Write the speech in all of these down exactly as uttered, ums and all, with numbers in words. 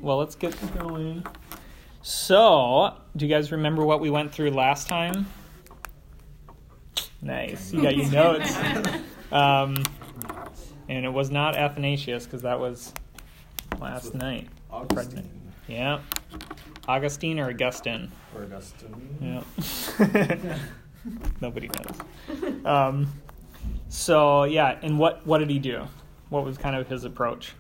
well, let's get going. So, do you guys remember what we went through last time? Nice. You got your notes. Um, and it was not Athanasius, because that was last night. Augustine. Yeah. Augustine or Augustine? Or Augustine. Yeah. Nobody knows. Um, so, yeah, and what, what did he do? What was kind of his approach?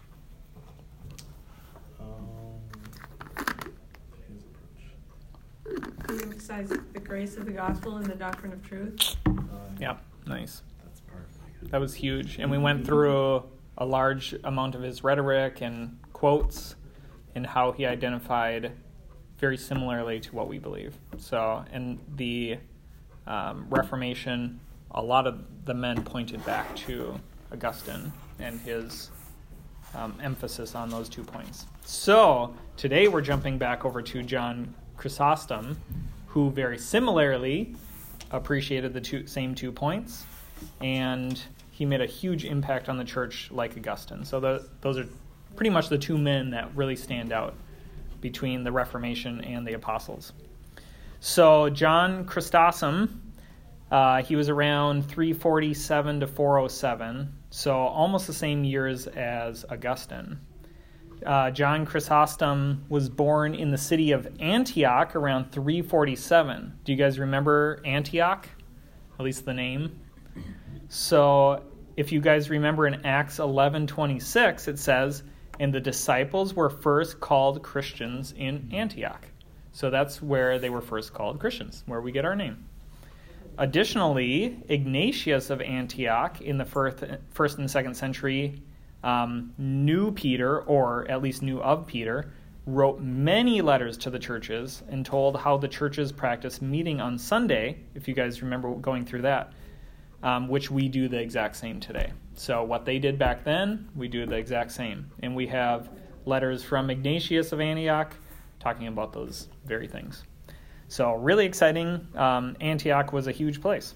Emphasize the grace of the gospel and the doctrine of truth. Uh, Yeah, nice. That's part. That was huge. And we went through a large amount of his rhetoric and quotes and how he identified very similarly to what we believe. So, and the um, Reformation, a lot of the men pointed back to Augustine and his um, emphasis on those two points. So, today we're jumping back over to John Chrysostom, who very similarly appreciated the two, same two points, and he made a huge impact on the church like Augustine. So the, those are pretty much the two men that really stand out between the Reformation and the Apostles. So John Chrysostom, uh, he was around three forty-seven to four oh seven, so almost the same years as Augustine. Uh, John Chrysostom was born in the city of Antioch around three forty-seven. Do you guys remember Antioch? At least the name. So if you guys remember in Acts eleven twenty-six, it says, and the disciples were first called Christians in Antioch. So that's where they were first called Christians, where we get our name. Additionally, Ignatius of Antioch in the first, first and second century Um, knew Peter, or at least knew of Peter, wrote many letters to the churches and told how the churches practice meeting on Sunday, if you guys remember going through that, um, which we do the exact same today. So what they did back then, we do the exact same. And we have letters from Ignatius of Antioch talking about those very things. So really exciting. Um, Antioch was a huge place.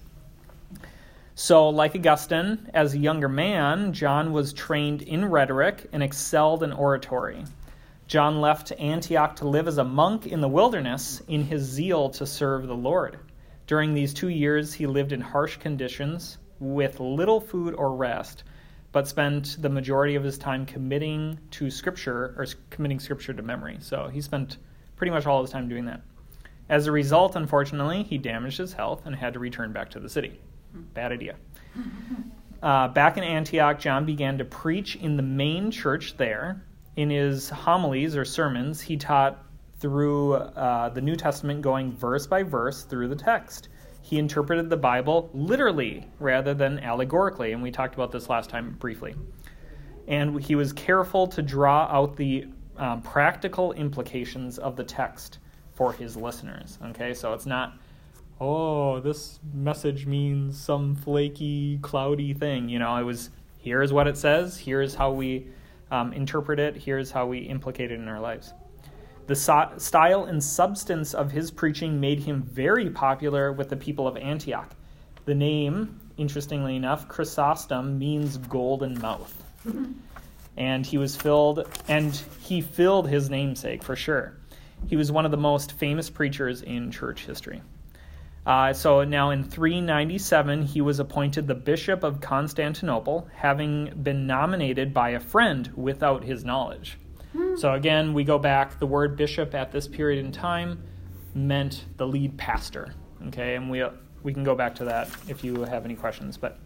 So, like Augustine, as a younger man, John was trained in rhetoric and excelled in oratory. John left Antioch to live as a monk in the wilderness in his zeal to serve the Lord. During these two years, he lived in harsh conditions with little food or rest, but spent the majority of his time committing to Scripture, or committing Scripture to memory. So he spent pretty much all his time doing that. As a result, unfortunately, he damaged his health and had to return back to the city. Bad idea. Uh, back in Antioch, John began to preach in the main church there. In his homilies or sermons, he taught through uh, the New Testament, going verse by verse through the text. He interpreted the Bible literally rather than allegorically, and we talked about this last time briefly. And he was careful to draw out the um, practical implications of the text for his listeners. Okay, so it's not, oh, this message means some flaky, cloudy thing. You know, it was, here's what it says, here's how we um, interpret it, here's how we implicate it in our lives. The so- style and substance of his preaching made him very popular with the people of Antioch. The name, interestingly enough, Chrysostom, means golden mouth. And he was filled, and he filled his namesake for sure. He was one of the most famous preachers in church history. Uh, so now in three ninety-seven, he was appointed the Bishop of Constantinople, having been nominated by a friend without his knowledge. Hmm. So again, we go back, the word bishop at this period in time meant the lead pastor. Okay, and we we can go back to that if you have any questions. But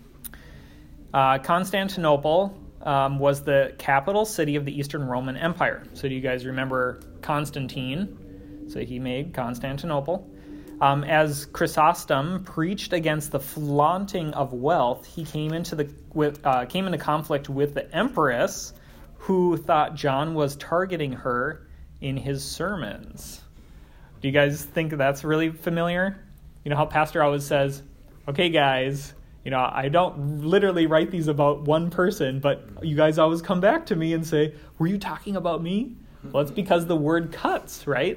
uh, Constantinople um, was the capital city of the Eastern Roman Empire. So do you guys remember Constantine? So he made Constantinople. Um, as Chrysostom preached against the flaunting of wealth, he came into the with, uh, came into conflict with the empress, who thought John was targeting her in his sermons. Do you guys think that's really familiar? You know how Pastor always says, "Okay, guys, you know I don't literally write these about one person, but you guys always come back to me and say, 'Were you talking about me?'" Well, it's because the word cuts, right?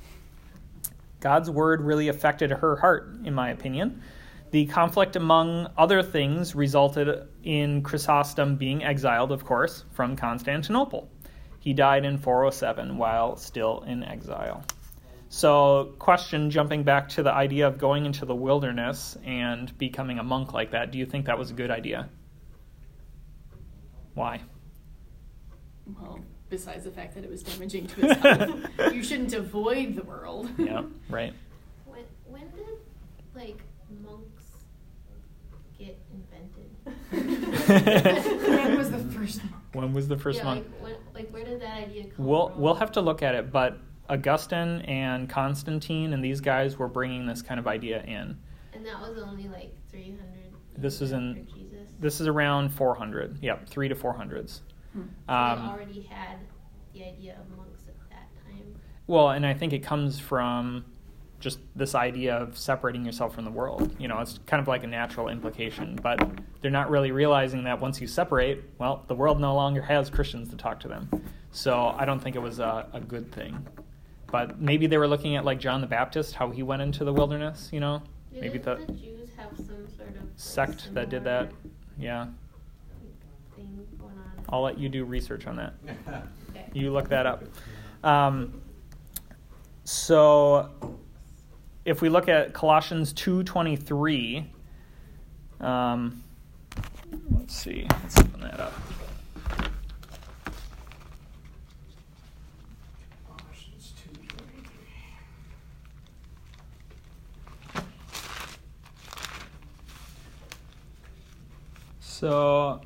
God's word really affected her heart, in my opinion. The conflict, among other things, resulted in Chrysostom being exiled, of course, from Constantinople. He died in four oh seven while still in exile. So, question, jumping back to the idea of going into the wilderness and becoming a monk like that, do you think that was a good idea? Why? Well, besides the fact that it was damaging to his health, you shouldn't avoid the world. Yeah, right. When when did like monks get invented? When was the first monk? When was the first yeah, monk? Like, when, like where did that idea come We'll from? we'll have to look at it, but Augustine and Constantine and these guys were bringing this kind of idea in. And that was only like three hundred. This is in after Jesus. this is around four hundred. Yep, three to four hundreds. Hmm. So Um, they already had the idea of monks at that time. well, and I think it comes from just this idea of separating yourself from the world. You know, it's kind of like a natural implication, but they're not really realizing that once you separate, well, the world no longer has Christians to talk to them. So I don't think it was a, a good thing. But maybe they were looking at like John the Baptist, how he went into the wilderness, you know? Did Maybe the, the the Jews have some sort of sect that did that. Yeah. thing going on? I'll let you do research on that. Okay. You look that up. Um, so if we look at Colossians two twenty-three, um, let's see, let's open that up. Colossians two twenty-three. So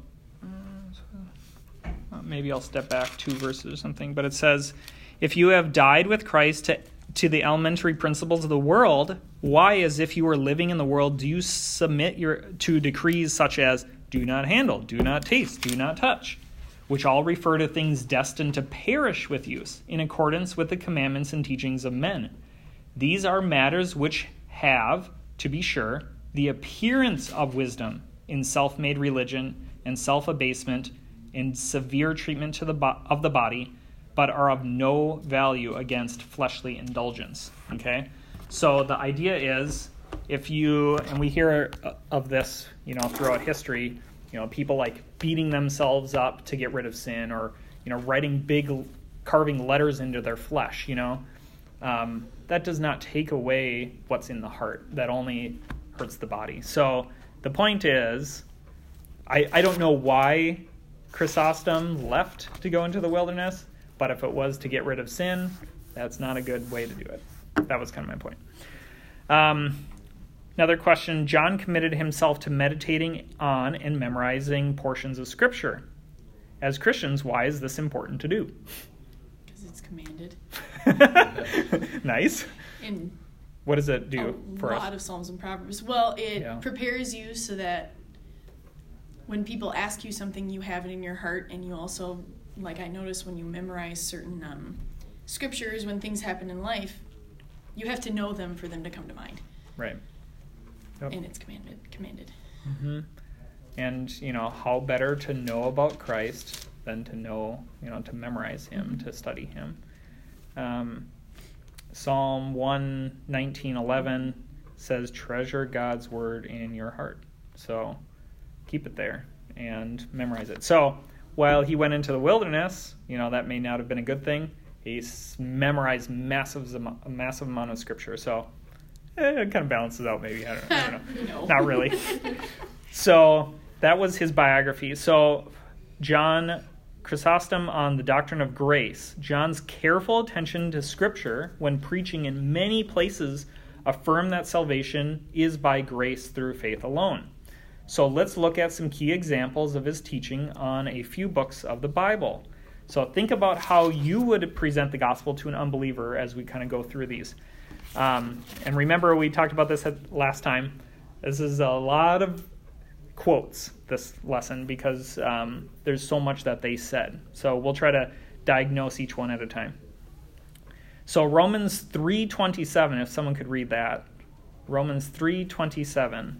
uh, maybe I'll step back two verses or something, but it says, if you have died with Christ to, to the elementary principles of the world, why, as if you were living in the world, do you submit your to decrees such as do not handle, do not taste, do not touch, which all refer to things destined to perish with use, in accordance with the commandments and teachings of men? These are matters which have, to be sure, the appearance of wisdom in self-made religion and self-abasement, in severe treatment to the bo- of the body, but are of no value against fleshly indulgence. Okay? So the idea is, if you, and we hear of this, you know, throughout history, you know, people like beating themselves up to get rid of sin, or, you know, writing big, carving letters into their flesh, you know. Um, that does not take away what's in the heart. That only hurts the body. So the point is, I, I don't know why Chrysostom left to go into the wilderness, but if it was to get rid of sin, that's not a good way to do it. That was kind of my point. Um, another question, John committed himself to meditating on and memorizing portions of Scripture. As Christians, why is this important to do? Because it's commanded. Nice. In What does it do a for lot us? of Psalms and Proverbs. Well, it Yeah. prepares you so that when people ask you something, you have it in your heart, and you also, like I notice when you memorize certain um, scriptures, when things happen in life, you have to know them for them to come to mind. Right. Yep. And it's commanded. Commanded. Mm-hmm. And, you know, how better to know about Christ than to know, you know, to memorize him, to study him. Um, Psalm one nineteen eleven says, treasure God's word in your heart. So keep it there and memorize it. So while he went into the wilderness, you know, that may not have been a good thing. He s- memorized massive, a massive amount of scripture. So eh, it kind of balances out maybe. I don't, I don't know. No. Not really. So that was his biography. So John Chrysostom on the doctrine of grace. John's careful attention to Scripture when preaching in many places affirm that salvation is by grace through faith alone. So let's look at some key examples of his teaching on a few books of the Bible. So think about how you would present the gospel to an unbeliever as we kind of go through these. Um, and remember, we talked about this at, last time. This is a lot of quotes, this lesson, because um, there's so much that they said. So we'll try to diagnose each one at a time. So Romans three twenty-seven, if someone could read that. Romans three twenty-seven.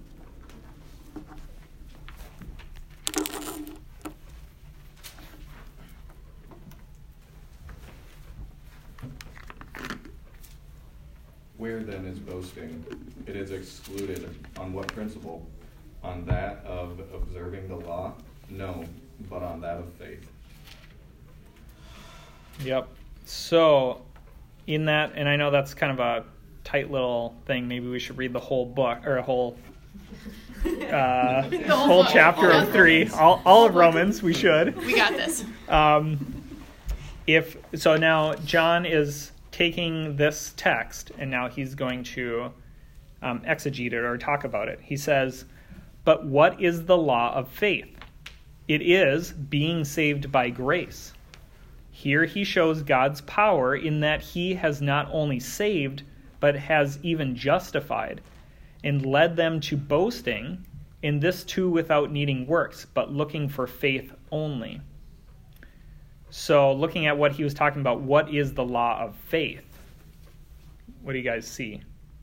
Where then is boasting? It is excluded. On what principle? On that of observing the law? No, but on that of faith. Yep. So, in that, and I know that's kind of a tight little thing. Maybe we should read the whole book, or a whole uh, whole whole book. chapter All of of three, Romans. all, all of Romans. We should. We got this. Um, if so, now John is taking this text, and now he's going to um, exegete it or talk about it. He says, "But what is the law of faith? It is being saved by grace." Here he shows God's power in that he has not only saved, but has even justified, and led them to boasting, in this too without needing works, but looking for faith only. So looking at what he was talking about, what is the law of faith? What do you guys see?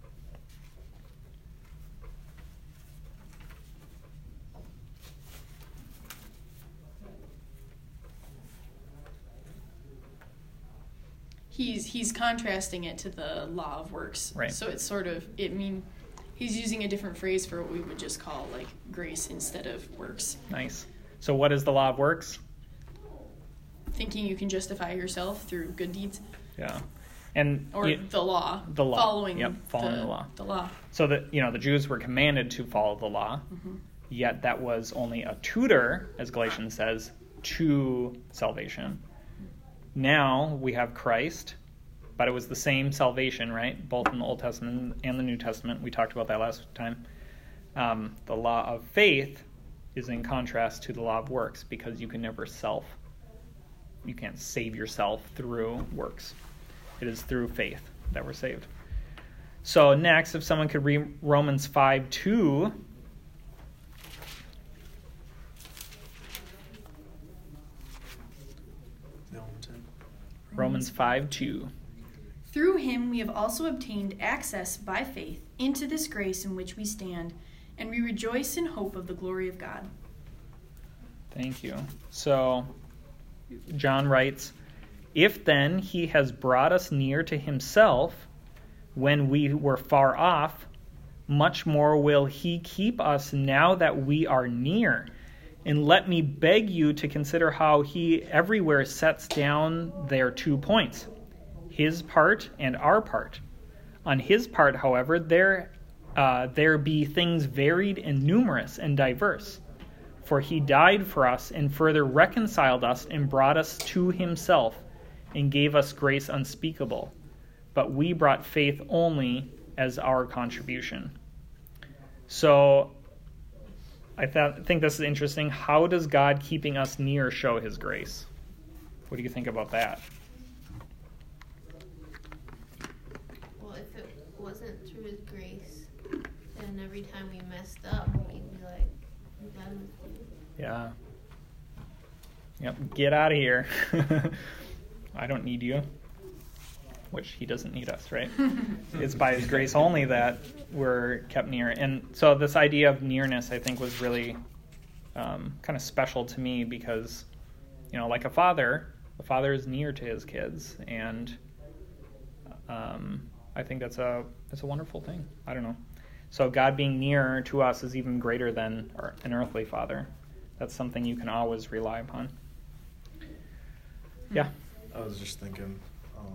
He's he's contrasting it to the law of works. Right. So it's sort of it mean he's using a different phrase for what we would just call like grace instead of works. Nice. So what is the law of works? Thinking you can justify yourself through good deeds. Yeah. And Or you- the law. the law. Following Yep, following the, the law. The law. so that, you know, the Jews were commanded to follow the law, Mm-hmm. yet that was only a tutor, as Galatians says, to salvation. Now we have Christ, but it was the same salvation, right? Both in the Old Testament and the New Testament. We talked about that last time. Um, the law of faith is in contrast to the law of works, because you can never self. You can't save yourself through works. It is through faith that we're saved. So next, if someone could read Romans five two. Romans five two. Through him we have also obtained access by faith into this grace in which we stand, and we rejoice in hope of the glory of God. Thank you. So John writes, "If then he has brought us near to himself when we were far off, much more will he keep us now that we are near. And let me beg you to consider how he everywhere sets down their two points, his part and our part. On his part, however, there uh, there be things varied and numerous and diverse. For he died for us and further reconciled us and brought us to himself and gave us grace unspeakable. But we brought faith only as our contribution." So I th- think this is interesting. How does God keeping us near show his grace? What do you think about that? Well, if it wasn't through his grace, then every time we messed up, he'd be like, "I'm done with you." Yeah. Yep, get out of here. I don't need you. Which he doesn't need us, right? It's by his grace only that we're kept near. And so this idea of nearness, I think, was really um, kind of special to me because, you know, like a father, the father is near to his kids. And um, I think that's a that's a wonderful thing. I don't know. So God being near to us is even greater than our, an earthly father. That's something you can always rely upon. Yeah. I was just thinking, um,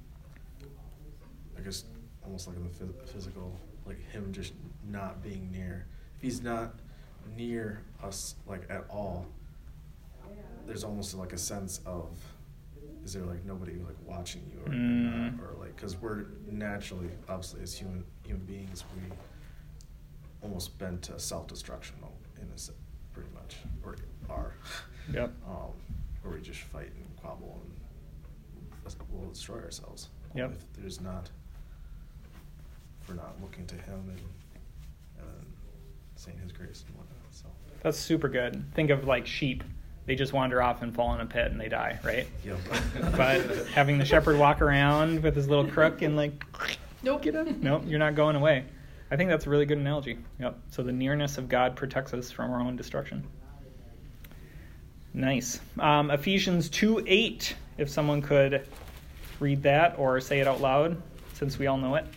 I guess almost like in the phys- physical, like him just not being near. If he's not near us, like at all, there's almost like a sense of, is there like nobody like watching you or, Mm. not, or like, because we're naturally, obviously as human human beings, we almost bent to self-destruction in a sense, pretty much, or are. Yep. Um, where we just fight and quabble and we'll destroy ourselves. Yep. If there's not, if we're not looking to him and, and saying his grace and whatnot. So. That's super good. Think of like sheep. They just wander off and fall in a pit and they die, right? Yep. But having the shepherd walk around with his little crook and like, Nope. get up. Nope, you're not going away. I think that's a really good analogy. Yep. So the nearness of God protects us from our own destruction. Nice. Um, Ephesians two eight, if someone could read that or say it out loud, since we all know it.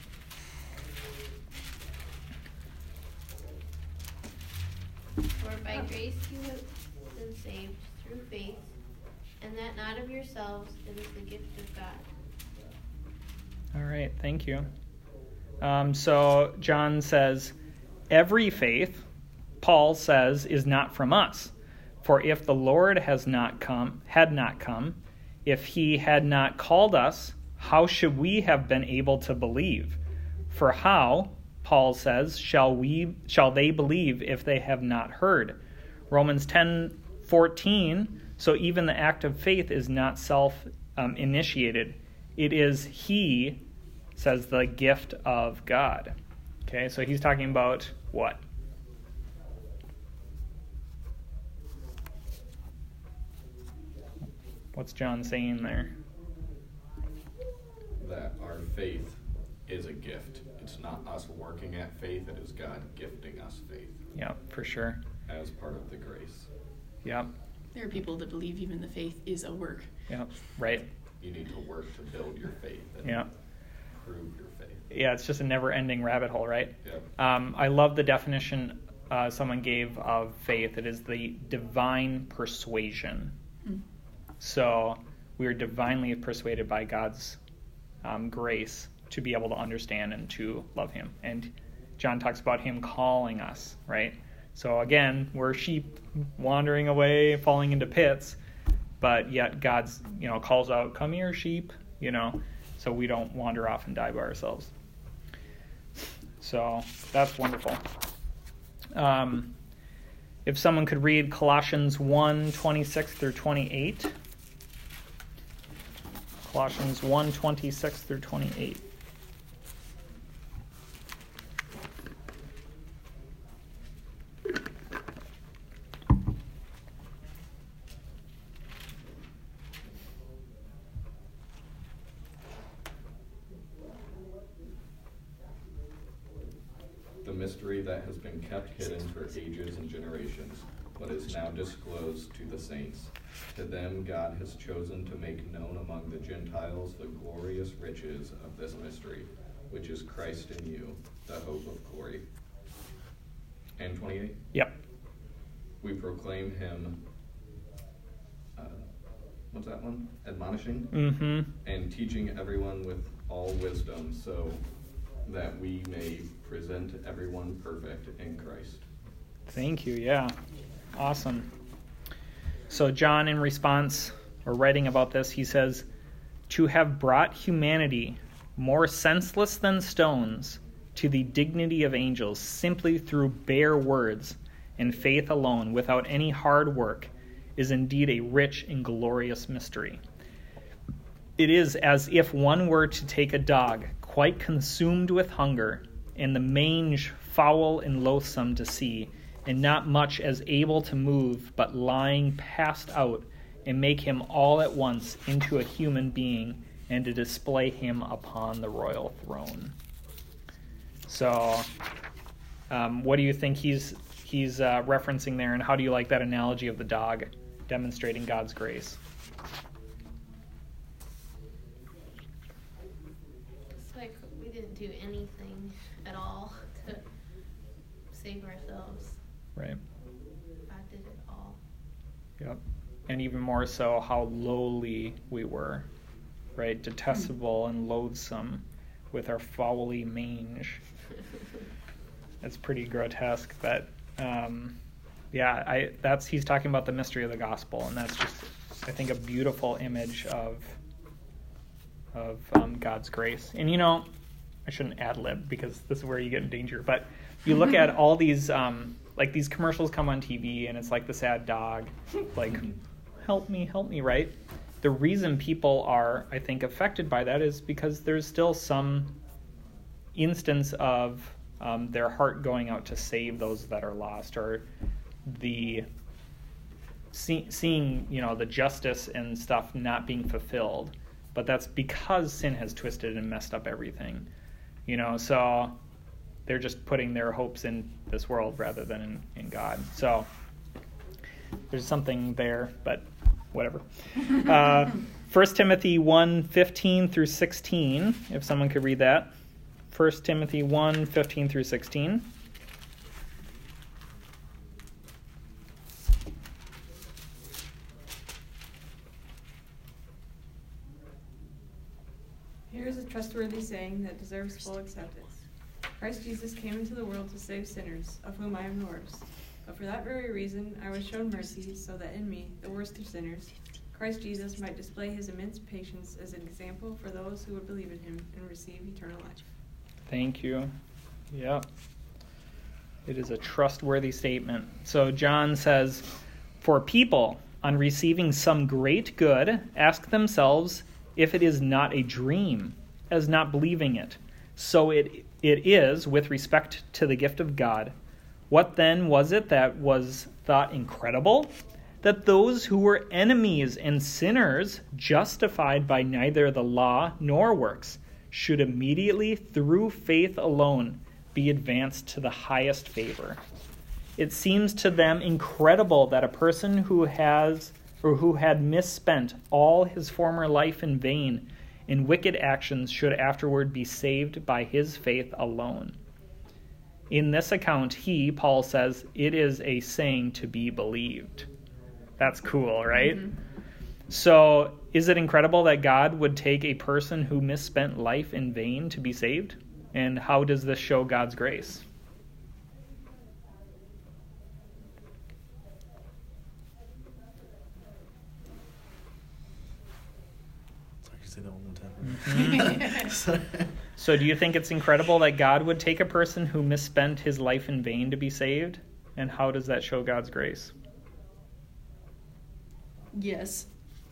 For by grace you have been saved through faith, and that not not of yourselves. It is the gift of God. All right, thank you. Um, so John says, every faith, Paul says, is not from us. For if the Lord has not come, had not come, if he had not called us, how should we have been able to believe? For how, Paul says, shall we shall they believe if they have not heard? Romans ten fourteen, so even the act of faith is not self-initiated. Um, it is he, says, the gift of God. Okay, so he's talking about what? What's John saying there? That our faith is a gift. It's not us working at faith, it is God gifting us faith. Yeah, for sure. As part of the grace. Yeah. There are people that believe even the faith is a work. Yeah, right. You need to work to build your faith and Yeah. prove your faith. Yeah, it's just a never-ending rabbit hole, right? Yep. Um, I love the definition uh, someone gave of faith. It is the divine persuasion. Mm. So we are divinely persuaded by God's um, grace to be able to understand and to love him. And John talks about him calling us, right? So again, we're sheep wandering away, falling into pits, but yet God's, you know, calls out, come here, sheep, you know, so we don't wander off and die by ourselves. So that's wonderful. Um, if someone could read Colossians one, twenty-six through twenty-eight. Colossians one, twenty-six through twenty-eight. The mystery that has been kept hidden for ages and generations, but is now disclosed to the saints. To them God has chosen to make known among the Gentiles the glorious riches of this mystery, which is Christ in you, the hope of glory. And twenty-eight? Yep. We proclaim him, uh, what's that one? Admonishing? Mm-hmm. And teaching everyone with all wisdom, so that we may present everyone perfect in Christ. Thank you. Yeah. Awesome. So John, in response, or writing about this, he says, to have brought humanity more senseless than stones to the dignity of angels simply through bare words and faith alone without any hard work is indeed a rich and glorious mystery. It is as if one were to take a dog quite consumed with hunger and the mange foul and loathsome to see, and not much as able to move, but lying passed out, and make him all at once into a human being, and to display him upon the royal throne. So, um, what do you think he's he's uh, referencing there, and how do you like that analogy of the dog demonstrating God's grace? It's like we didn't do anything at all to save ourselves. Right. God did it all. Yep. And even more so, how lowly we were, right? Detestable and loathsome with our foully mange. That's pretty grotesque, but um, yeah, I that's he's talking about the mystery of the gospel, and that's just, I think, a beautiful image of of um, God's grace. And you know, I shouldn't ad-lib because this is where you get in danger, but you look at all these um, like these commercials come on T V, and it's like the sad dog, like, help me, help me, right? The reason people are, I think, affected by that is because there's still some instance of um, their heart going out to save those that are lost, or the see, seeing, you know, the justice and stuff not being fulfilled. But that's because sin has twisted and messed up everything, you know. So they're just putting their hopes in this world rather than in, in God. So there's something there, but whatever. Uh, First Timothy one, fifteen through sixteen, if someone could read that. First Timothy one, fifteen through sixteen. Here is a trustworthy saying that deserves full acceptance. Christ Jesus came into the world to save sinners, of whom I am the worst. But for that very reason I was shown mercy, so that in me, the worst of sinners, Christ Jesus might display his immense patience as an example for those who would believe in him and receive eternal life. Thank you. Yeah. It is a trustworthy statement. So John says, for people, on receiving some great good, ask themselves if it is not a dream, as not believing it. So it it is with respect to the gift of God. What then was it that was thought incredible? That those who were enemies and sinners, justified by neither the law nor works, should immediately, through faith alone, be advanced to the highest favor. It seems to them incredible that a person who has or who had misspent all his former life in vain in wicked actions should afterward be saved by his faith alone. In this account, he, Paul says, it is a saying to be believed. That's cool, right? Mm-hmm. So, is it incredible that God would take a person who misspent life in vain to be saved? And how does this show God's grace? Sorry, say that one more time. Mm-hmm. So do you think it's incredible that God would take a person who misspent his life in vain to be saved? And how does that show God's grace? Yes.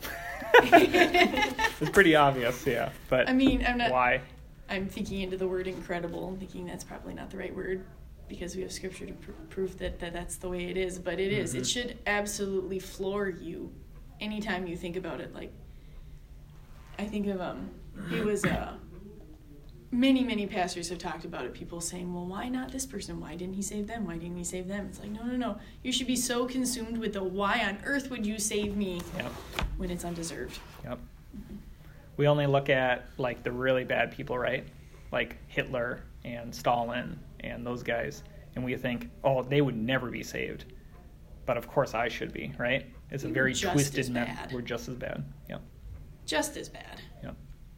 It's pretty obvious, yeah. But I mean, I'm not. Why? I'm thinking into the word incredible, and thinking that's probably not the right word because we have scripture to pr- prove that, that that's the way it is. But it mm-hmm. is. It should absolutely floor you anytime you think about it. Like, I think of um, it was uh, many many pastors have talked about it. People saying, well, why not this person? Why didn't he save them? Why didn't he save them? It's like, no, no, no. You should be so consumed with the why on earth would you save me yep. when it's undeserved. Yep. Mm-hmm. We only look at like the really bad people, right? Like Hitler and Stalin and those guys, and we think, oh, they would never be saved. But of course I should be, right? It's a we very twisted method. We're just as bad. Yep. Just as bad. Yep.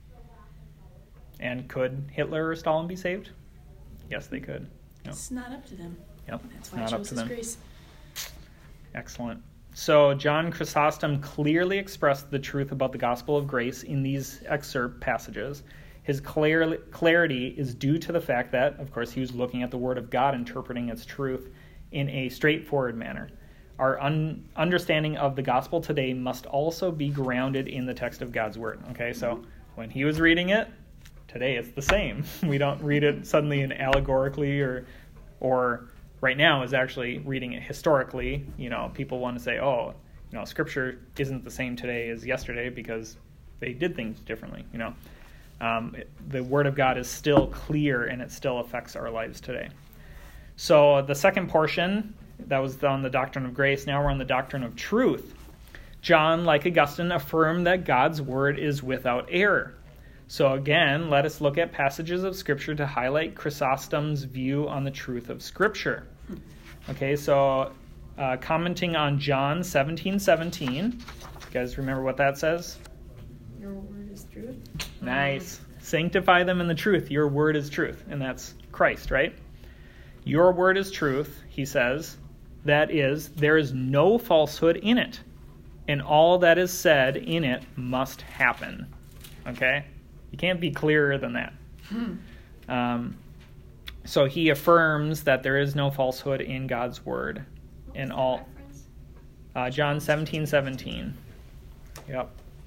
And could Hitler or Stalin be saved? Yes, they could. Yep. It's not up to them. Yep. That's it's why not it shows up to his them. grace. Excellent. So John Chrysostom clearly expressed the truth about the gospel of grace in these excerpt passages. His clar- clarity is due to the fact that, of course, he was looking at the Word of God, interpreting its truth in a straightforward manner. Our un- understanding of the gospel today must also be grounded in the text of God's Word. Okay, so when he was reading it, today it's the same. We don't read it suddenly in allegorically or or... right now is actually reading it historically. You know, people want to say, oh, you know, Scripture isn't the same today as yesterday because they did things differently, you know. Um, it, the Word of God is still clear and it still affects our lives today. So the second portion, that was on the doctrine of grace. Now we're on the doctrine of truth. John, like Augustine, affirmed that God's Word is without error. So again, let us look at passages of Scripture to highlight Chrysostom's view on the truth of Scripture. Okay, so uh, commenting on John seventeen seventeen, you guys remember what that says? Your word is truth. Nice. Sanctify them in the truth. Your word is truth. And that's Christ, right? Your word is truth, he says. That is, there is no falsehood in it. And all that is said in it must happen. Okay? You can't be clearer than that. Hmm. Um, so he affirms that there is no falsehood in God's word. In all, uh, John seventeen seventeen. Yep.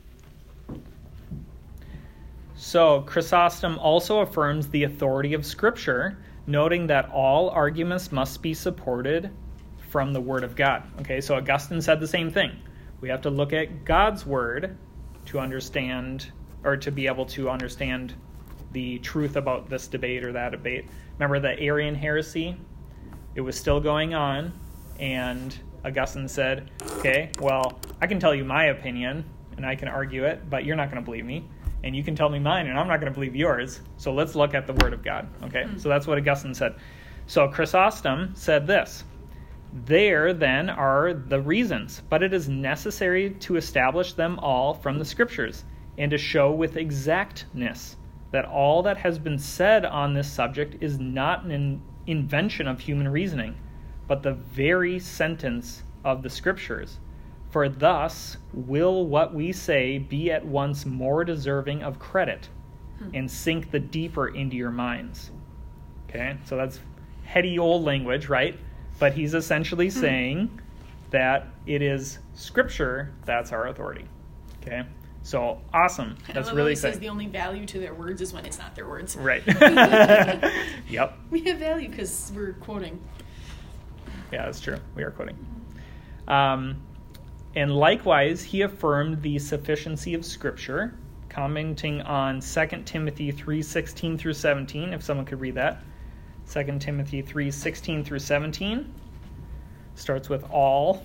So Chrysostom also affirms the authority of Scripture, noting that all arguments must be supported from the Word of God. Okay, so Augustine said the same thing. We have to look at God's Word to understand, or to be able to understand the truth about this debate or that debate. Remember the Arian heresy? It was still going on, and Augustine said, okay, well, I can tell you my opinion, and I can argue it, but you're not going to believe me. And you can tell me mine, and I'm not going to believe yours. So let's look at the Word of God. Okay, mm. So that's what Augustine said. So Chrysostom said this: there, then, are the reasons, but it is necessary to establish them all from the Scriptures, and to show with exactness that all that has been said on this subject is not an in- invention of human reasoning, but the very sentence of the Scriptures. For thus will what we say be at once more deserving of credit and sink the deeper into your minds. Okay, so that's heady old language, right? But he's essentially saying that it is Scripture that's our authority. Okay, so awesome. That's really he exciting. says the only value to their words is when it's not their words. Right. Yep. We have value because we're quoting. Yeah, that's true. We are quoting. Um, and likewise, he affirmed the sufficiency of Scripture, commenting on Second Timothy three sixteen through seventeen, if someone could read that. Second Timothy three sixteen through seventeen. Starts with all.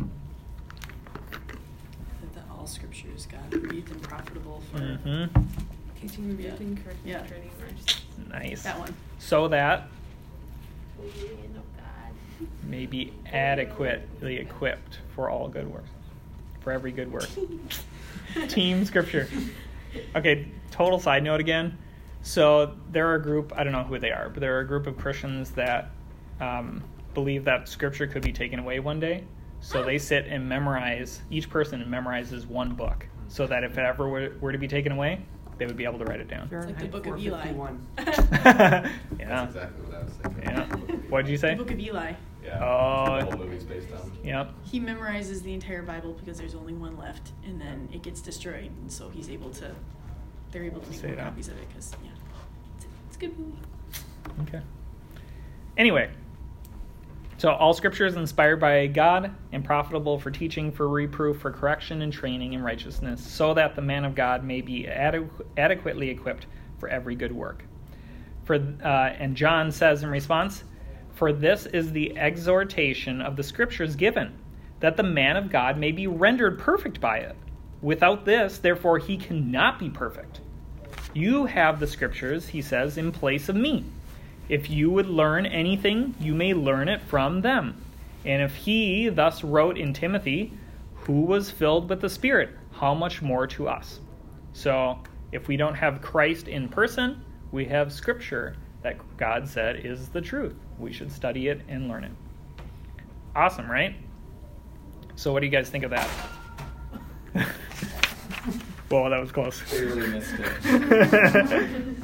That all Scripture is God-breathed and profitable for... Mm-hmm. Teaching, rebuking, correcting, Yeah. training, mercy. Nice. That one. So that Obedience of God. may be adequately equipped for all good works. For every good work. Team Scripture. Okay, total side note again. So there are a group, I don't know who they are, but there are a group of Christians that um, believe that Scripture could be taken away one day. So they sit and memorize, each person memorizes one book, so that if it ever were, were to be taken away, they would be able to write it down. It's like the Book of Eli. Yeah. That's exactly what I was thinking. Yeah. What did you say? The Book of Eli. Yeah. Oh. The whole movie's based on. Yep. He memorizes the entire Bible because there's only one left, and then it gets destroyed, and so he's able to, they're able to make Say more that. copies of it because, yeah, it's, it's a good movie. Okay. Anyway, so all Scripture is inspired by God and profitable for teaching, for reproof, for correction, and training in righteousness, so that the man of God may be adequ- adequately equipped for every good work. For uh, and John says in response, "For this is the exhortation of the Scriptures given, that the man of God may be rendered perfect by it. Without this, therefore, he cannot be perfect. You have the Scriptures," he says, "in place of me. If you would learn anything, you may learn it from them. And if he thus wrote in Timothy, who was filled with the Spirit, how much more to us?" So, if we don't have Christ in person, we have Scripture that God said is the truth. We should study it and learn it. Awesome, right? So what do you guys think of that? Whoa, that was close. Clearly missed it.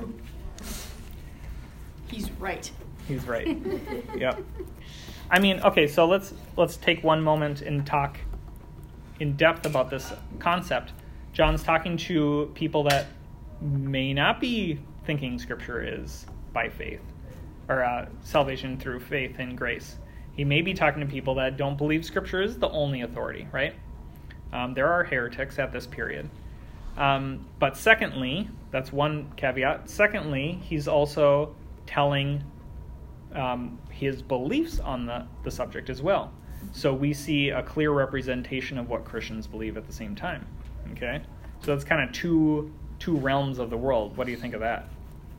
He's right. He's right. Yep. I mean, okay, so let's let's take one moment and talk in depth about this concept. John's talking to people that may not be thinking Scripture is by faith, or uh, salvation through faith and grace. He may be talking to people that don't believe Scripture is the only authority, right? Um, there are heretics at this period. Um, but secondly, that's one caveat. Secondly, he's also telling um, his beliefs on the, the subject as well. So we see a clear representation of what Christians believe at the same time. Okay? So that's kind of two two realms of the world. What do you think of that?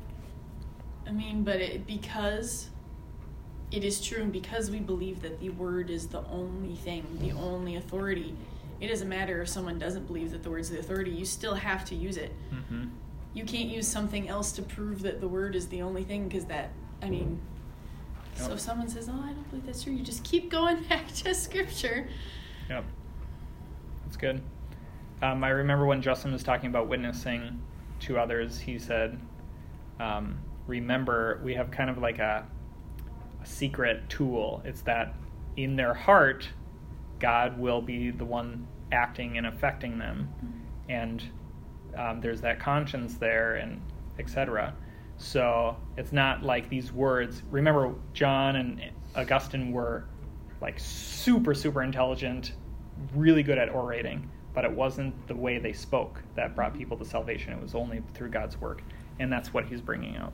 I mean, but it, because it is true, and because we believe that the Word is the only thing, the only authority, it doesn't matter if someone doesn't believe that the Word is the authority, you still have to use it. Mm-hmm. You can't use something else to prove that the Word is the only thing, because that, I mean, Yep. so if someone says, oh, I don't believe that's true, you just keep going back to Scripture. Yep. That's good. Um, I remember when Justin was talking about witnessing to others, he said, um, remember, we have kind of like a, a secret tool. It's that in their heart, God will be the one acting and affecting them. And um, there's that conscience there, and et cetera. So it's not like these words. Remember, John and Augustine were like super, super intelligent, really good at orating, but it wasn't the way they spoke that brought people to salvation. It was only through God's work, and that's what he's bringing out.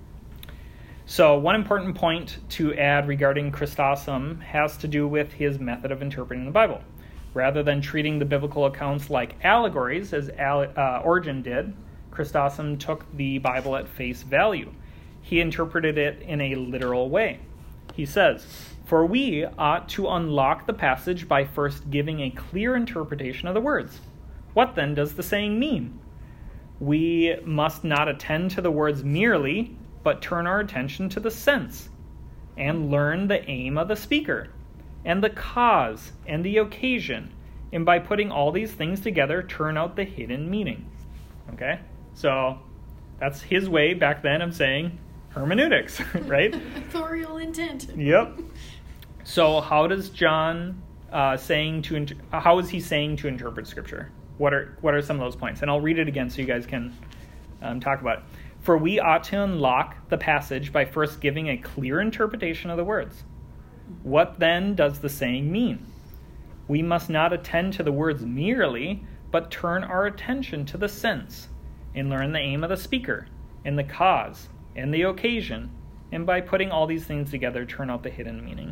So one important point to add regarding Chrysostom has to do with his method of interpreting the Bible. Rather than treating the biblical accounts like allegories, as uh, Origen did, Chrysostom took the Bible at face value. He interpreted it in a literal way. He says, "For we ought to unlock the passage by first giving a clear interpretation of the words. What then does the saying mean? we must not attend to the words merely, but turn our attention to the sense and learn the aim of the speaker and the cause and the occasion, and by putting all these things together, turn out the hidden meaning. Okay? So that's his way back then of saying hermeneutics, right? Authorial intent. Yep. So how does John uh, saying to inter- how is he saying to interpret Scripture? What are what are some of those points? And I'll read it again so you guys can um, talk about it. For we ought to unlock the passage by first giving a clear interpretation of the words. What then does the saying mean? We must not attend to the words merely, but turn our attention to the sense and learn the aim of the speaker and the cause and the occasion, and by putting all these things together, turn out the hidden meaning.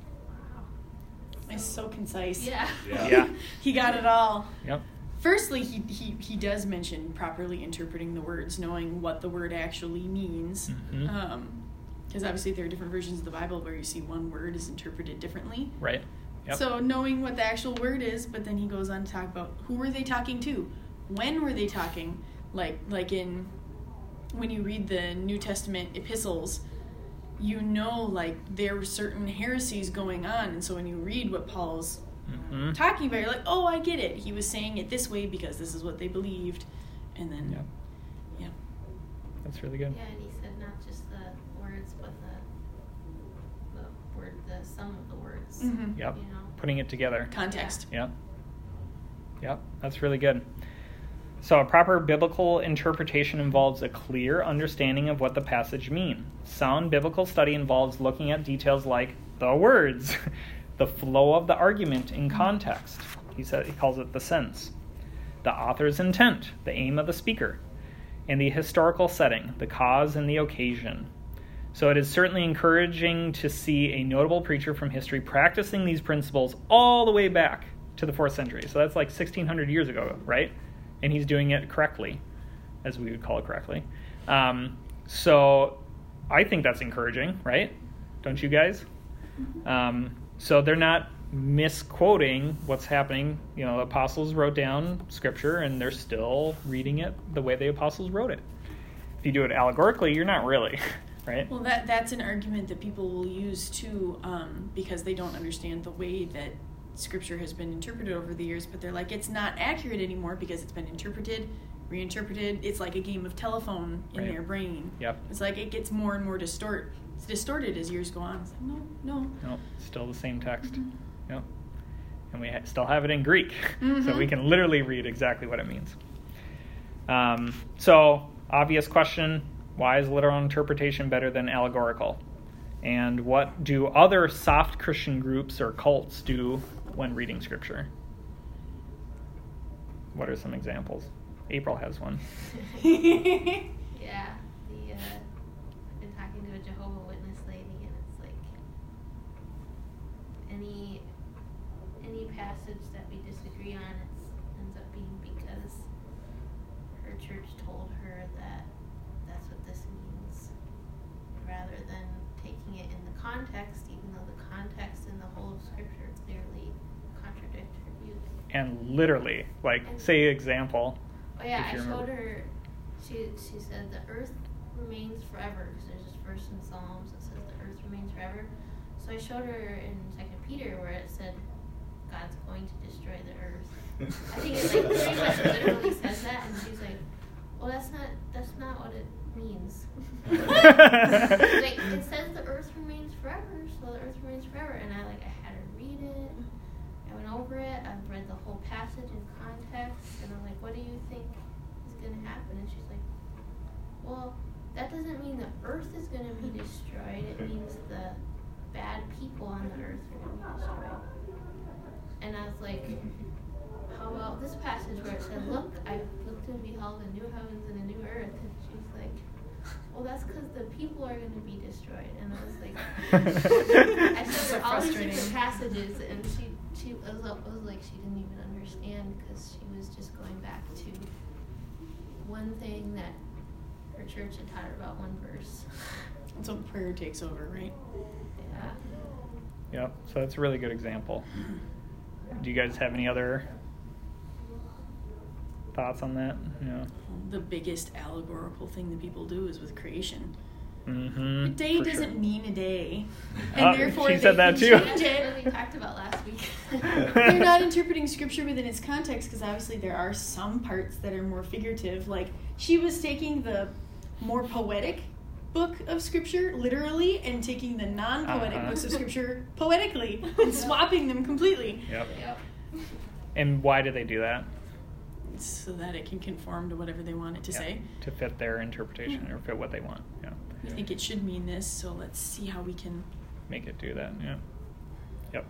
It's so concise. Yeah. Yeah. Yeah. He got it all. Yep. Firstly, he, he, he does mention properly interpreting the words, knowing what the word actually means. Mhm. Um, because obviously there are different versions of the Bible where you see one word is interpreted differently. Right. Yep. So knowing what the actual word is, but then he goes on to talk about who were they talking to? When were they talking? Like like in when you read the New Testament epistles, you know like there were certain heresies going on, and so when you read what Paul's Mhm. talking about, you're like, oh, I get it. He was saying it this way because this is what they believed. And then Yep. yeah. That's really good. Yeah, and he said not just the words, but the the word, the sum of the words. Mhm. Yep. You know. Putting it together. Context. Yep. Yep. That's really good. So a proper biblical interpretation involves a clear understanding of what the passage means. Sound biblical study involves looking at details like the words, the flow of the argument in context. He said he calls it the sense, the author's intent, the aim of the speaker, and the historical setting, the cause and the occasion. So it is certainly encouraging to see a notable preacher from history practicing these principles all the way back to the fourth century. So that's like sixteen hundred years ago, right? And he's doing it correctly, as we would call it correctly. Um, so I think that's encouraging, right? Don't you guys? Um, so they're not misquoting what's happening. You know, the apostles wrote down Scripture, and they're still reading it the way the apostles wrote it. If you do it allegorically, you're not really, right? Well, that that's an argument that people will use too, um, because they don't understand the way that Scripture has been interpreted over the years, but they're like, it's not accurate anymore because it's been interpreted, reinterpreted. It's like a game of telephone in Right. their brain. Yep. It's like it gets more and more distort, it's distorted as years go on. It's like, no, no. No, still the same text. Mhm. Yep. And we ha- still have it in Greek, so Mhm. we can literally read exactly what it means. Um, so, obvious question, why is literal interpretation better than allegorical? And what do other soft Christian groups or cults do when reading Scripture? What are some examples? April has one. Yeah, the uh, I've been talking to a Jehovah's Witness lady, and it's like any any passage that we disagree on, it ends up being because her church told her that that's what this means, rather than taking it in the context, even though the context in the whole of Scripture clearly contradict her views. And literally, like, say example. Oh yeah, if I you showed remember. her. She she said the earth remains forever, because there's this verse in Psalms that says the earth remains forever. So I showed her in Second Peter where it said God's going to destroy the earth. I think it like pretty much literally says that, and she's like, "Well, that's not that's not what it means." Like it says the earth remains forever, so the earth remains forever, and I like I had her read it. I went over it. I've read the whole passage in context, and I'm like, "What do you think is going to happen?" And she's like, "Well, that doesn't mean the earth is going to be destroyed. It means the bad people on the earth are going to be destroyed." And I was like, "How about this passage where it said, 'Look, I looked and beheld a new heavens and a new earth'?" And she's like, "Well, that's because the people are going to be destroyed." And I was like, I showed So her all these frustrating. different passages, and she she was, was like she didn't even understand, because she was just going back to one thing that her church had taught her about one verse. And so prayer takes over, right? Yeah. Yep, so that's a really good example. Do you guys have any other thoughts on that? Yeah. The biggest allegorical thing that people do is with creation. Mm-hmm, A day for doesn't sure. mean a day, and Uh, therefore she they said that can too. change That's it. what we talked about last week. They're not interpreting scripture within its context because obviously there are some parts that are more figurative. Like she was taking the more poetic book of scripture literally and taking the non-poetic Uh-huh. books of scripture poetically and swapping them completely Yep. Yep. And why do they do that? so that it can conform to whatever they want it to Yeah, say. to fit their interpretation or fit what they want. Yeah. We think it should mean this, so let's see how we can. Make it do that. Yeah. Yep.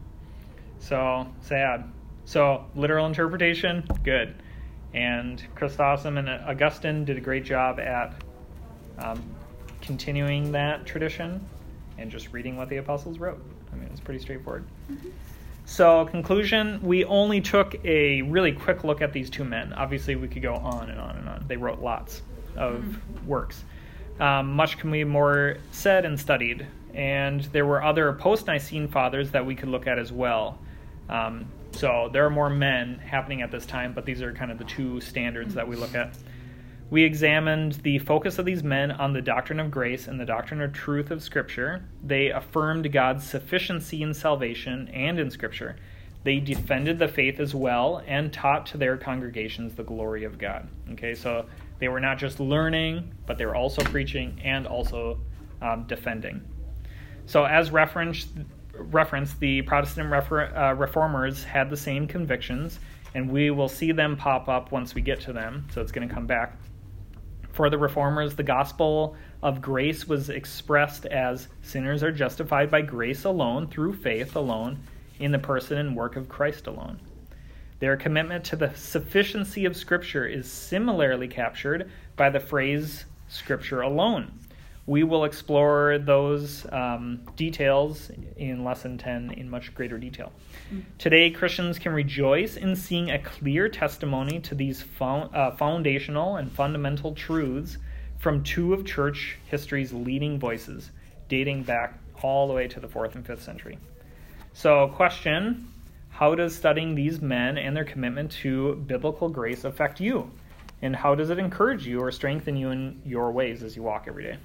So sad. So literal interpretation, good. And Chrysostom and Augustine did a great job at um, continuing that tradition and just reading what the apostles wrote. I mean, it's pretty straightforward. Mm-hmm. So, conclusion, we only took a really quick look at these two men. Obviously, we could go on and on and on. They wrote lots of Mm-hmm. works. Um, much can be more said and studied. And there were other post-Nicene fathers that we could look at as well. Um, so, there are more men happening at this time, but these are kind of the two standards that we look at. We examined the focus of these men on the doctrine of grace and the doctrine of truth of Scripture. They affirmed God's sufficiency in salvation and in Scripture. They defended the faith as well and taught to their congregations the glory of God. Okay, so they were not just learning, but they were also preaching and also um, defending. So as referenced, referenced the Protestant refer, uh, reformers had the same convictions, and we will see them pop up once we get to them, so it's going to come back. For the reformers, the gospel of grace was expressed as sinners are justified by grace alone, through faith alone, in the person and work of Christ alone. Their commitment to the sufficiency of Scripture is similarly captured by the phrase Scripture alone. We will explore those um, details in Lesson ten in much greater detail. Today, Christians can rejoice in seeing a clear testimony to these fo- uh, foundational and fundamental truths from two of church history's leading voices, dating back all the way to the fourth and fifth century. So, question, how does studying these men and their commitment to biblical grace affect you? And how does it encourage you or strengthen you in your ways as you walk every day?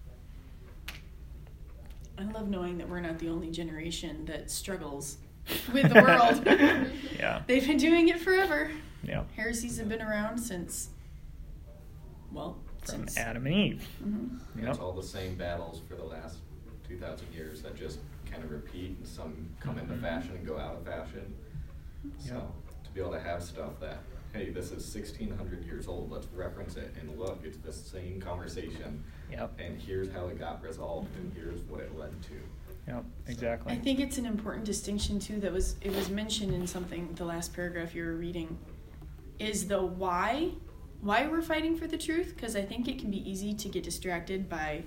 I love knowing that we're not the only generation that struggles with the world. Yeah. They've been doing it forever. Yeah. Heresies have been around since, well, From since Adam and Eve. Mhm. Yep. It's all the same battles for the last two thousand years that just kind of repeat, and some come into Mhm. fashion and go out of fashion. So Yep. to be able to have stuff that, hey, this is sixteen hundred years old, let's reference it, and look, it's the same conversation, Yep. and here's how it got resolved, and here's what it led to. Yep. Exactly. I think it's an important distinction too that was it was mentioned in something the last paragraph you were reading is the why why we're fighting for the truth, because I think it can be easy to get distracted by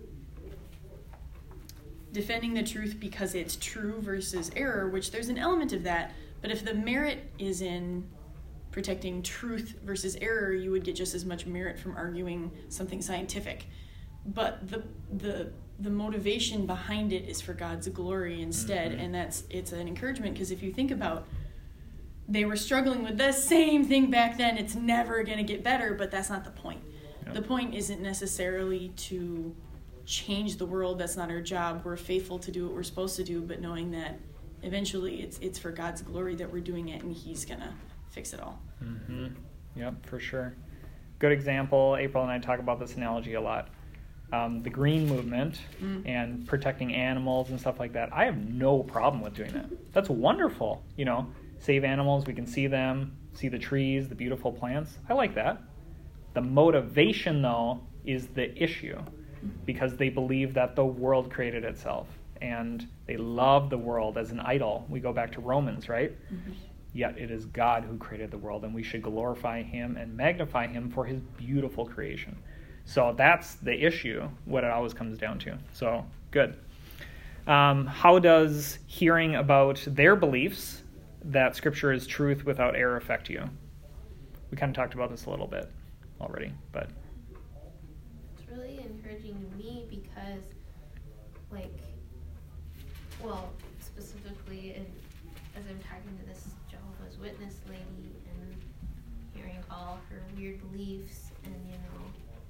defending the truth because it's true versus error, which there's an element of that, but if the merit is in protecting truth versus error, you would get just as much merit from arguing something scientific. But the the the motivation behind it is for God's glory instead, Mhm. and that's it's an encouragement, because if you think about, they were struggling with the same thing back then. It's never going to get better, but that's not the point. Yep. The point isn't necessarily to change the world. That's not our job. We're faithful to do what we're supposed to do, but knowing that eventually it's it's for God's glory that we're doing it, and He's going to fix it all. Mm-hmm. Yep, for sure. Good example. April and I talk about this analogy a lot. Um, the green movement Mm. and protecting animals and stuff like that. I have no problem with doing that. That's wonderful. You know, save animals. We can see them, see the trees, the beautiful plants. I like that. The motivation, though, is the issue, because they believe that the world created itself, and they love the world as an idol. We go back to Romans, right? Mm-hmm. Yet it is God who created the world, and we should glorify Him and magnify Him for His beautiful creation. So that's the issue, what it always comes down to. So, good. Um, how does hearing about their beliefs that Scripture is truth without error affect you? We kind of talked about this a little bit already, but... It's really encouraging to me because, like, well, specifically in, as I'm talking to this Jehovah's Witness lady and hearing all her weird beliefs, and you know,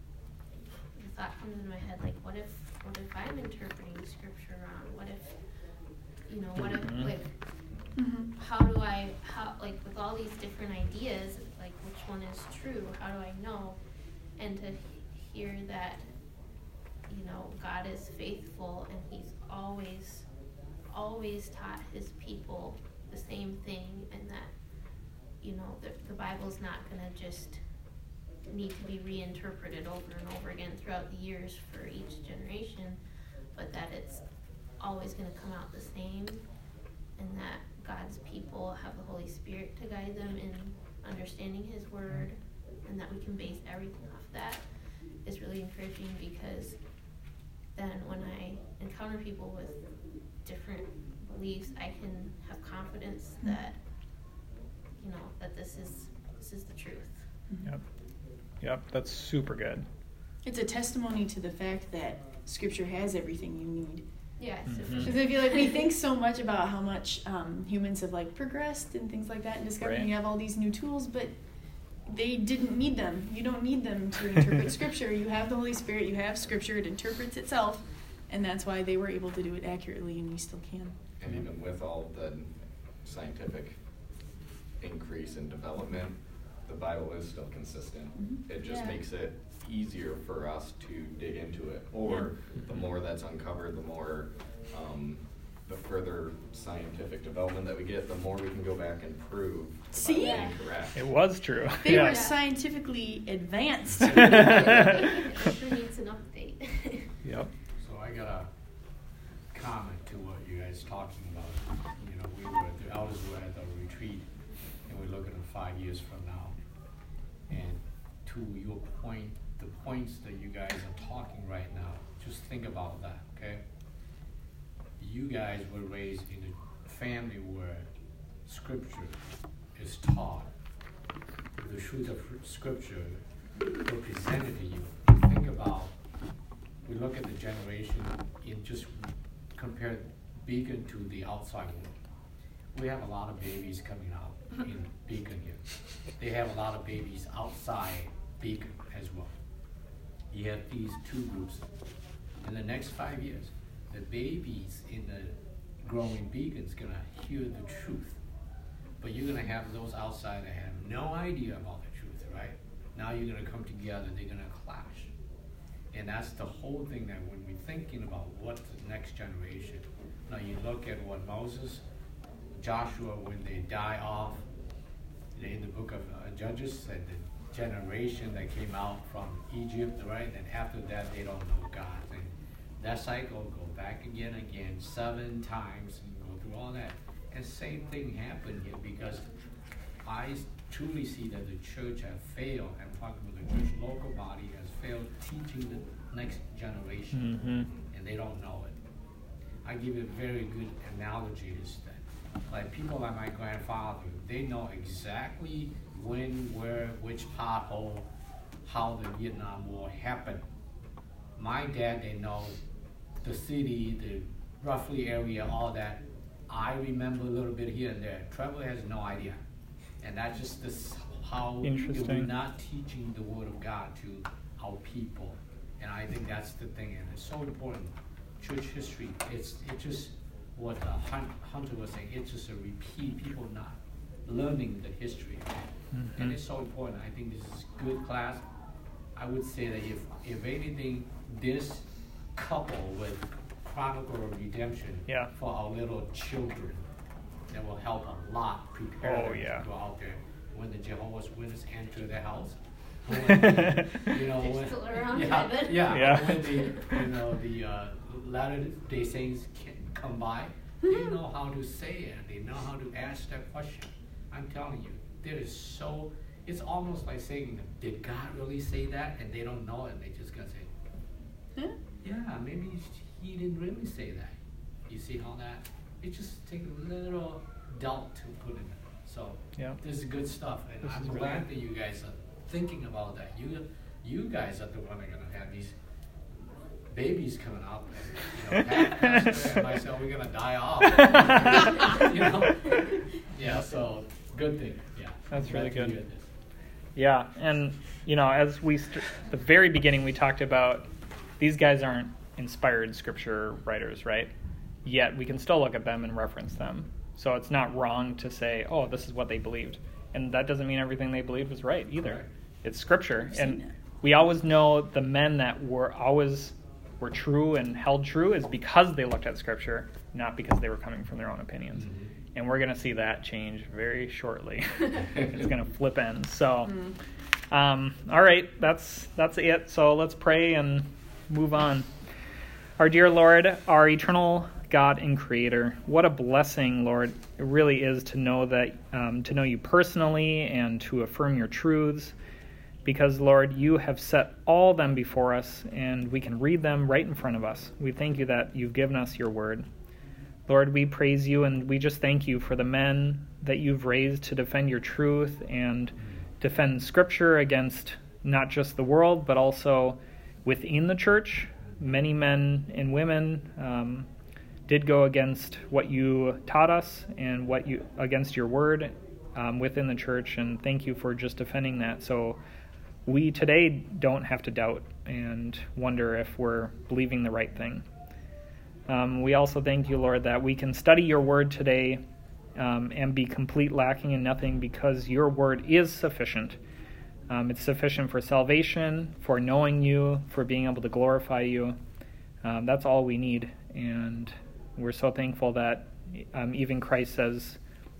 the thought comes in my head like, what if, what if I'm interpreting scripture wrong? What if, you know, what if Mhm. like, Mm-hmm. how do I, how like with all these different ideas, like which one is true? How do I know? And to hear that, you know, God is faithful and He's always, always taught His people the same thing, and that, you know, the, the Bible's not going to just need to be reinterpreted over and over again throughout the years for each generation, but that it's always going to come out the same, and that God's people have the Holy Spirit to guide them in understanding His Word, and that we can base everything off that is really encouraging, because then when I encounter people with different beliefs, I can have confidence that, you know, that this is this is the truth. Yep. Yep, that's super good. It's a testimony to the fact that Scripture has everything you need. Yeah, it's Mhm. sufficient. Because I feel like we think so much about how much um, humans have like progressed and things like that, and discovered Right. you have all these new tools, but they didn't need them. You don't need them to interpret Scripture. You have the Holy Spirit. You have Scripture. It interprets itself, and that's why they were able to do it accurately, and we still can. And even with all the scientific increase in development, the Bible is still consistent. Mhm. It just Yeah. makes it easier for us to dig into it. Or the more that's uncovered, the more, um, the further sicientific development that we get, the more we can go back and prove the See? Bible being correct. It was true. They yeah. were scientifically advanced. It sure needs an update. Yep. So I got a comment to what you guys talking about. You know, we were, the elders were at the retreat, and we're looking at five years from now. And to your point, the points that you guys are talking right now, just think about that, okay? You guys were raised in a family where Scripture is taught. The truth of Scripture were presented to you. Think about, we look at the generation in just compare Beacon to the outside world. We have a lot of babies coming out in Beacon here. They have a lot of babies outside Beacon as well. You have these two groups. In the next five years, the babies in the growing Beacon is gonna hear the truth. But you're gonna have those outside that have no idea about the truth, right? Now you're gonna come together, they're gonna clash. And that's the whole thing, that when we're thinking about what's the next generation, now you look at what Moses, Joshua, when they die off, in the book of uh, Judges, said the generation that came out from Egypt, right? And after that, they don't know God. And that cycle go back again, again, seven times, and go through all that. And same thing happened here, because I truly see that the church has failed. I'm talking about the church local body has failed teaching the next generation, Mm-hmm. and they don't know it. I give a very good analogy is that, like people like my grandfather, they know exactly when, where, which pothole, how the Vietnam War happened. My dad, they know the city, the roughly area, all that. I remember a little bit here and there. Trevor has no idea. And that's just this how we're Interesting. not teaching the Word of God to our people. And I think that's the thing, and it's so important. Church history, it's it's just what uh, Hun- Hunter was saying, it's just a repeat, people not learning the history. Mm-hmm. And it's so important. I think this is good class. I would say that if, if anything, this couple with Chronicle of Redemption Yeah. for our little children, that will help a lot prepare Oh, them yeah. to go out there when the Jehovah's Witnesses enter their house. When, you know, They're when, still around yeah, by then. yeah, Yeah. when the, you know, the uh, Latter-day Saints can come by, they know how to say it. They know how to ask that question. I'm telling you, that is so. It's almost like saying, "Did God really say that?" And they don't know it. And they just gonna say, Huh? "Yeah, maybe He didn't really say that." You see how that? It just takes a little doubt to put in it. So Yeah. this is good stuff, and This I'm is really glad good. that you guys are thinking about that. You, you guys are the one that are gonna have these babies coming up, and you know, Pat, Pastor, and myself, we're gonna die off. You know, yeah. So good thing. Yeah. That's Glad really to good. hear this. Yeah, and you know, as we st- the very beginning, we talked about these guys aren't inspired scripture writers, right? Yet we can still look at them and reference them. So it's not wrong to say, "Oh, this is what they believed," and that doesn't mean everything they believed was right either. Right. It's scripture, I've seen and that. we always know the men that were always were true and held true is because they looked at scripture, not because they were coming from their own opinions. Mhm. And we're going to see that change very shortly. It's going to flip ends. So, um, all right, that's that's it. So let's pray and move on. Our dear Lord, our eternal God and Creator, what a blessing, Lord, it really is to know that um, to know you personally and to affirm your truths. Because, Lord, you have set all them before us, and we can read them right in front of us. We thank you that you've given us your word. Lord, we praise you, and we just thank you for the men that you've raised to defend your truth and defend Scripture against not just the world, but also within the church. Many men and women um, did go against what you taught us and what you against your word um, within the church, and thank you for just defending that. So we today don't have to doubt and wonder if we're believing the right thing. Um, we also thank you, Lord, that we can study your word today um, and be complete, lacking in nothing, because your word is sufficient. Um, it's sufficient for salvation, for knowing you, for being able to glorify you. Um, that's all we need, and we're so thankful that um, even Christ says,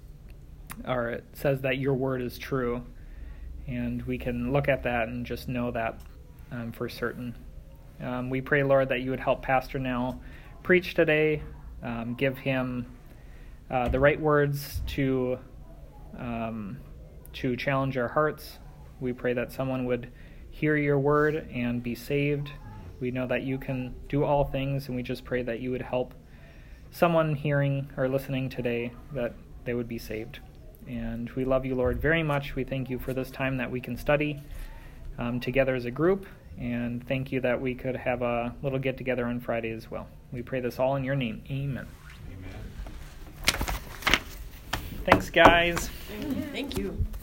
or it says that your word is true. And we can look at that and just know that um, for certain. Um, we pray, Lord, that you would help Pastor Nell preach today, um, give him uh, the right words to um, to challenge our hearts. We pray that someone would hear your word and be saved. We know that you can do all things, and we just pray that you would help someone hearing or listening today, that they would be saved. And we love you, Lord, very much. We thank you for this time that we can study um, together as a group, and thank you that we could have a little get-together on Friday as well. We pray this all in your name. Amen. Amen. Thanks, guys. Thank you.